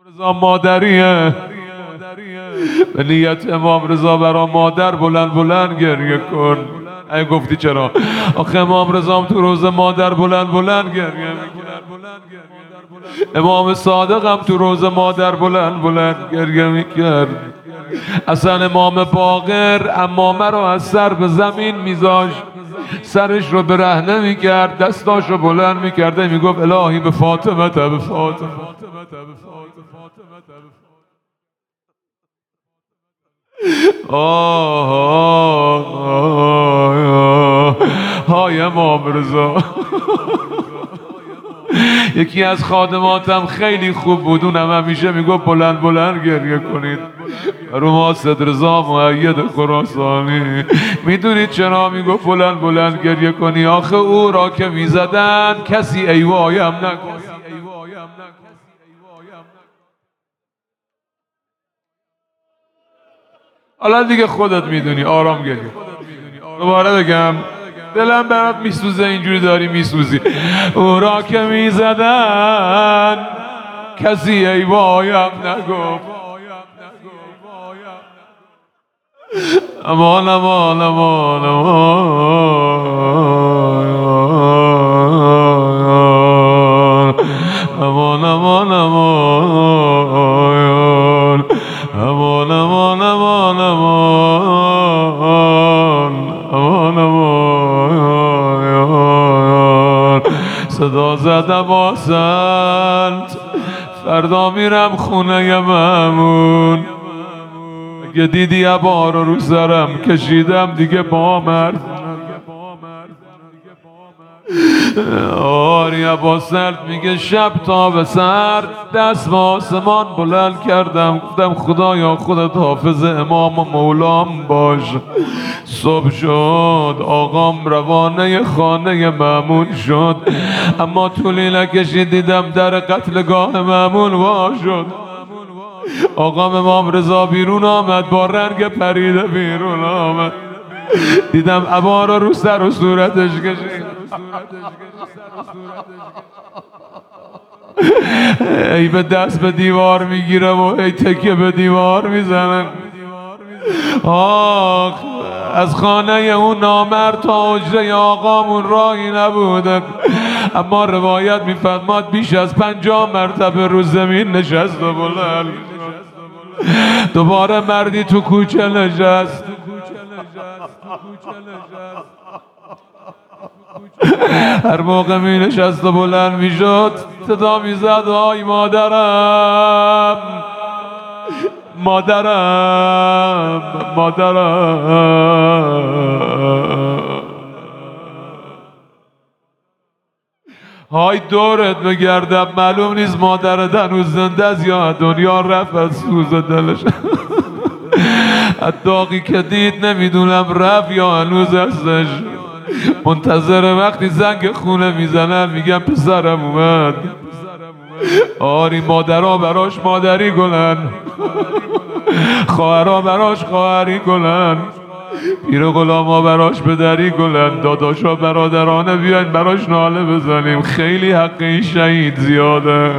رضا مادریه، به نیت امام رضا برا مادر بلند بلند گریه کن. ای گفتی چرا؟ آخه امام رضا تو روز مادر بلند بلند گریه میکرد. امام صادق هم تو روز مادر بلند بلند گریه میکرد. اصلا امام باقر عمامه رو از سر به زمین میذاشت، سرش رو برهنه میکرد، دستاش رو بلند میکرده، میگفت الهی به فاطمه به فاطمه. های امام رضا. یکی از خادماتم خیلی خوب بود، اونم همیشه میگفت بلند بلند گریه کنید رو ما رضا مؤید خراسانی. میدونید چرا میگفت بلند بلند گریه کنی؟ آخه او را که میزدن کسی ایوایم نکن. حالا دیگه خودت میدونی، آرام گریه. دوباره بگم، دلم برات میسوزه اینجوری داری میسوزی. او را که میزدن کسی ای وایم نگفت. امان امان امان امان امان امان امان امان امان امان امان. صدا زدم آسنت فردا میرم خونه مامون. اگه دیدی عبا رو سرم کشیدم دیگه با مرد. آری عبا سرد میگه شب تا به سر دست به آسمان بلند کردم، گفتم خدایا خودت حافظ امام و مولام باش. صبح شد آقام روانه خانه مامون شد، اما طولی نکشید دیدم در قتلگاه مامون وا شد. آقام امام رضا بیرون آمد، با رنگ پریده بیرون آمد. دیدم عبا رو سر و صورتش کشید. ای به دست به دیوار میگیره و ای تکیه به دیوار میزنن. آخ از خانه اون نامرد تا حجره آقامون راهی نبوده، اما روایت میفرماد بیش از 50 مرتبه رو زمین نشست و بلند. دوباره مردی تو کوچه نشست. هر موقع می نشست و بلند می شد صدا می زد آی مادرم مادرم مادرم. های دورت بگردم معلوم نیست مادرت هنوز زنده است یا دنیا رفت از سوز دلش. داغی که دید نمیدونم رفت یا هنوز هستش. منتظر وقتی زنگ خونه میزنن میگن پسرم اومد. آری مادرها براش مادری گلن، خواهرها براش خواهری گلن، پیر غلاما براش پدری گلن، داداشا برادرانه بیاین براش ناله بزنیم، خیلی حق این شهید زیاده.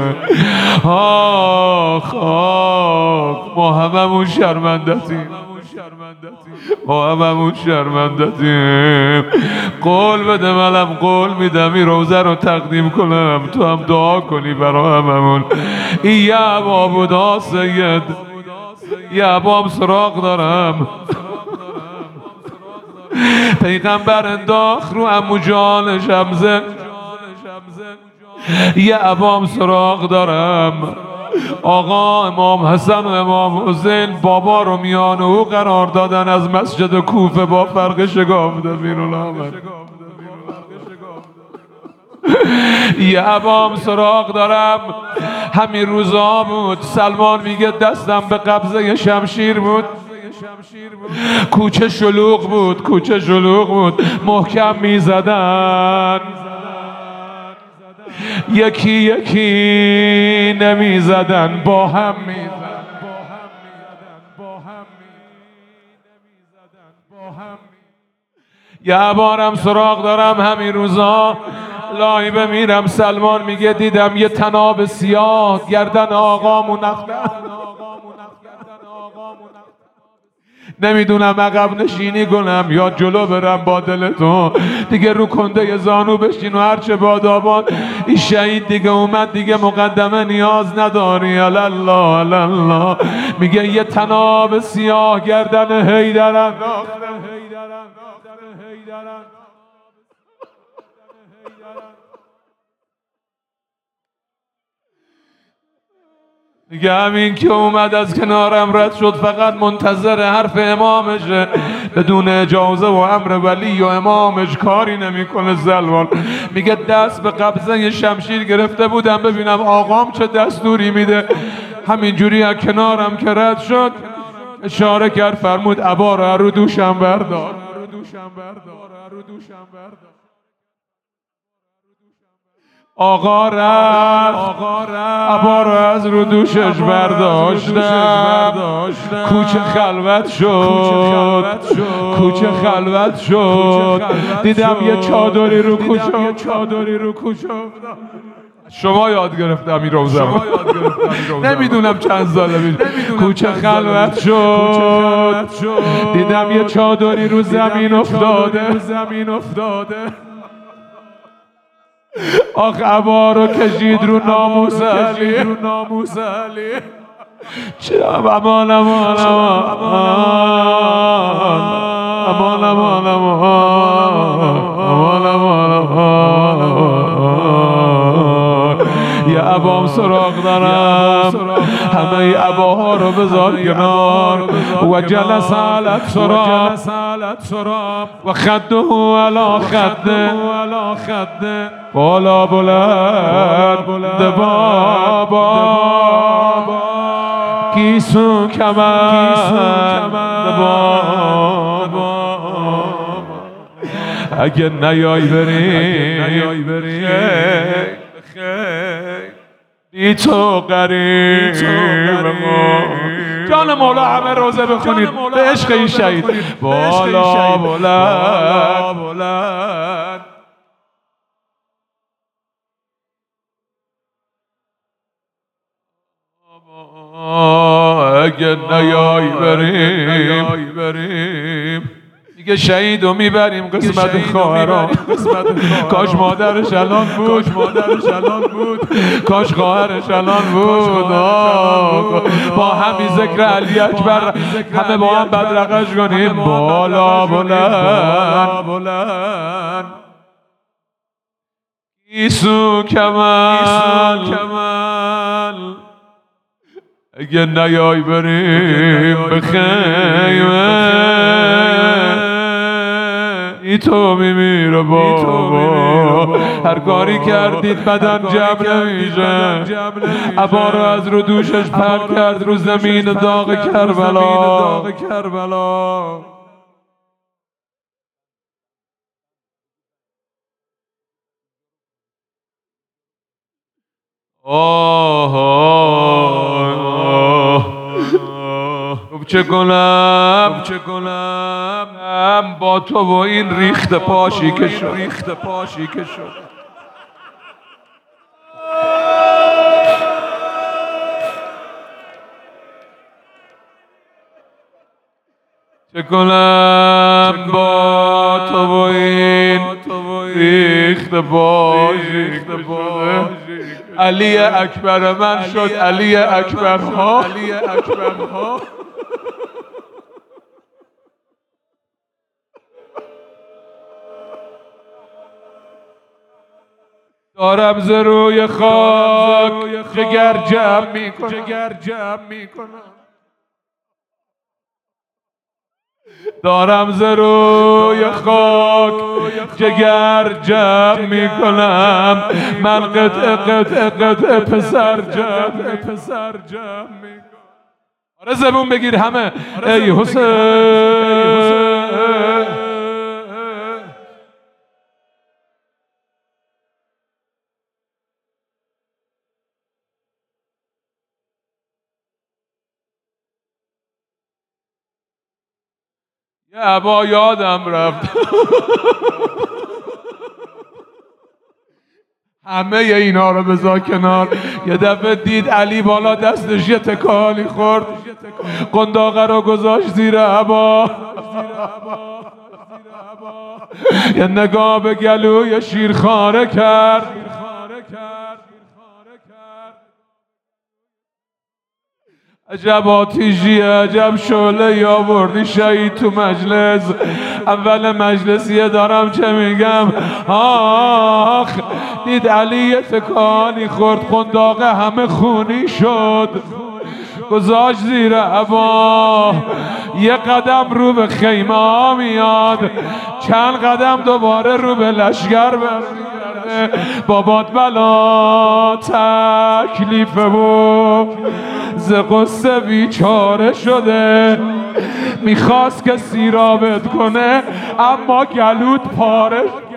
آخ آخ ما هممون شرمندتیم، ما هممون شرمندتیم. قول بده منم قول میدم این روزه رو تقدیم کنم، تو هم دعا کنی برا هممون. این یه عبا بودا سید، یه عبام سراغ دارم. پیغمبر انداخت رو عمو جان شمزه، یه عبام سراغ دارم. آقا امام حسن و امام حسین بابا رو میان او قرار دادن، از مسجد کوفه با فرق شگافته بیرون آمد. یه عبام سراغ دارم. همین روزا بود سلمان میگه دستم به قبضه شمشیر بود. کوچه شلوغ بود، کوچه شلوغ بود، محکم میزدن، یکی یکی نمیزدن، با هم میزدن. یه بارم سراغ دارم همین روزا والله بمیرم. سلمان میگه دیدم یه طناب سیاه گردن آقامون اختر، نمیدونم عقب نشینی کنم یا جلو برم با دلتون. دیگه رو کنده زانو بشین و هرچه بادابان. این شهید دیگه اومد، دیگه مقدمه نیاز نداری. الله الله. میگه یه طناب سیاه گردن حیدر. دیگه همین که اومد از کنارم رد شد، فقط منتظر حرف امامشه. بدون اجازه و امر ولی و امامش کاری نمیکنه. زلوان میگه دست به قبضه شمشیر گرفته بودم ببینم آقام چه دستوری میده. همینجوری از کنارم که رد شد اشاره کرد، فرمود عبا رو دوشم بردار. آقا رفت عبا رو از رو دوشش برداشتم. کوچه خلوت شد. دیدم یه چادری رو کوچه. شما یاد گرفتم این روزه. نمیدونم چند ساله میشه. کوچه خلوت شد. دیدم یه چادری رو زمین افتاده. آخ عبا رو کشید رو ناموس علی. امان یه عبام سراغ دارم، همه عباها رو بذار کنار. و جلس علت سراب و خده علا خده بالا بلند بابا کیسو کمند بابا. اگه نیای بریم بی تو قریب جان مولا. همه روزه بخونید به عشق این شهید. بالا بلند اگه نیای بریم دیگه شهید رو میبریم قسمت خواهران. کاش مادرش الان بود، کاش خواهرش الان بود. با همین ذکر علی اکبر همه با هم بدرقش کنیم. بالا بلند ایسو کمال اگه نیای بریم به خیمه ای تو میمیره بابا. هر کاری کردید بدن جمع نمیشه. عبا رو از رو دوشش پر کرد رو زمین داغ کربلا. چه کنم با تو و این ریخت پاشی که شد. چه کنم با تو و این ریخت پاشی که شده. علی اکبر من شد علی اکبرها. دارم ز روی خاک جگر جمع میکنم. دارم ز روی خاک جگر جمع میکنم. من قطعه پسر جمع میکنم. آره زبون بگیر همه ای حسین. یه عبا یادم رفت همه اینا رو بذار کنار. یه دفعه دید علی بالا دستش یه تکانی خورد، قنداقه رو گذاشت زیر عبا، یه نگاه به گلوی شیرخواره کرد. عجب آتیشی، عجب شعله آوردی شهید تو مجلس. اول مجلسیه دارم چه میگم، آخ دید علی یه تکانی خورد، قنداقه همه خونی شد، گذاشت زیر عبا. یه قدم رو به خیمه ها میاد، چند قدم دوباره رو به لشگر برمیگرده. بابات بلا تکلیفه و ز قصه بیچاره شده، میخواست که سیرابت کنه اما گلوت پاره